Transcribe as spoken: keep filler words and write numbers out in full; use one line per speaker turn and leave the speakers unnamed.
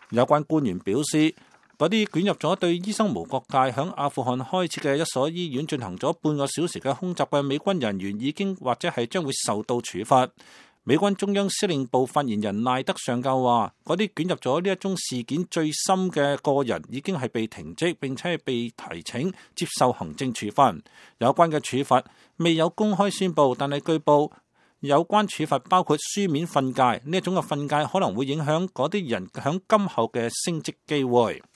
有關官員表示，嗰啲捲入咗對醫生無國界響阿富汗開設嘅一所醫院進行咗半個小時嘅空襲嘅美軍人員已經或者係將會受到處罰。美軍中央司令部發言人賴德上校話，嗰啲捲入咗呢一宗事件最深嘅個人已經係被停職，並且係被提請接受行政處分。有關嘅處罰未有公開宣佈，但係據報有關處罰包括書面訓誡，呢一種嘅訓誡可能會影響嗰啲人響今後嘅升職機會。